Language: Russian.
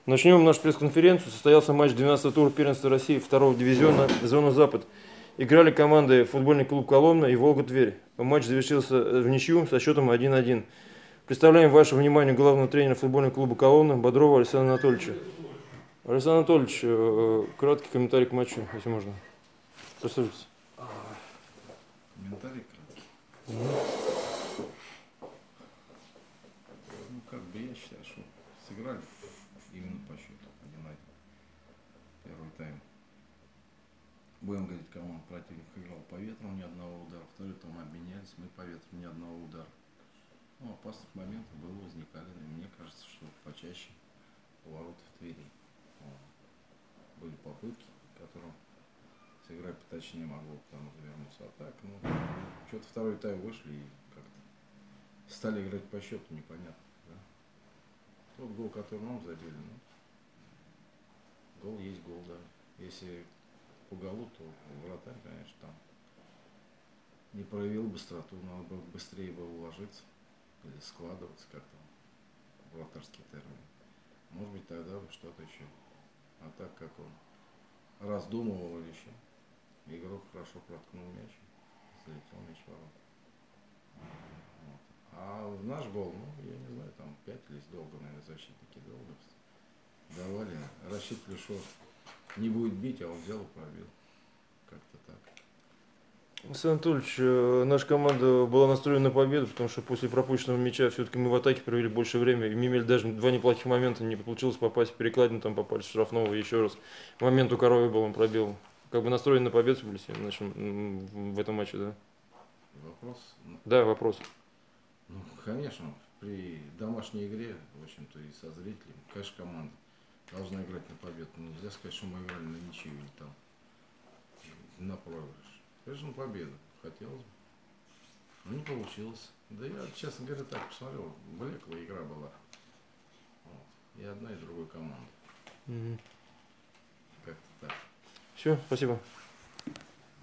Начнем нашу пресс-конференцию. Состоялся матч 12-го тура первенства России 2-го дивизиона «Зона Запад». Играли команды футбольный клуб «Коломна» и «Волга-Тверь». Матч завершился в ничью со счетом 1-1. Представляем вашему вниманию главного тренера футбольного клуба «Коломна» Бодрова Александра Анатольевича. Александр Анатольевич, краткий комментарий к матчу, если можно. Представьтесь. Комментарий краткий. Ну, как бы я считаю, что сыграли именно по счету 1-1. Первый тайм. Будем говорить, команда противник играл по ветру, ни одного удара. Второй там обменялись, мы по ветру, ни одного удара. Ну, опасных моментов было, возникали. И мне кажется, что почаще поворот в Твери. Были попытки, которым сыграть поточнее могло, потому что вернуться. А так, ну, что-то второй тайм вышли и как-то стали играть по счету, непонятно. Да? Тот гол, который нам забили, ну, гол есть гол, да. Если по голу, то вратарь, конечно, там не проявил быстроту, надо было быстрее бы уложиться или складываться, как там вратарский термин. Может быть, тогда бы что-то еще. А так как он раздумывал еще, игрок хорошо проткнул мяч, залетел мяч в ворот. Вот. А в наш гол, ну, я не знаю, там 5 или долго, наверное, защитники долго давали. Рассчитывали, что не будет бить, а он взял и пробил. Как-то так. Александр Анатольевич, наша команда была настроена на победу, потому что после пропущенного мяча все-таки мы в атаке провели больше времени. И мы имели даже два неплохих момента, не получилось попасть в перекладину, там попали с штрафного еще раз. Момент у Коровья был, он пробил. Как бы настроены на победу были в этом матче, да? Вопрос? Да, вопрос. Ну, конечно, при домашней игре, в общем-то, и со зрителями, конечно, команда должна играть на победу. Нельзя сказать, что мы играли на ничью или там на проигрыш. Конечно, на победу. Хотелось бы. Но не получилось. Да я, честно говоря, так посмотрел, блеклая игра была. Вот. И одна, и другой команда. Угу. Как-то так. Все, спасибо.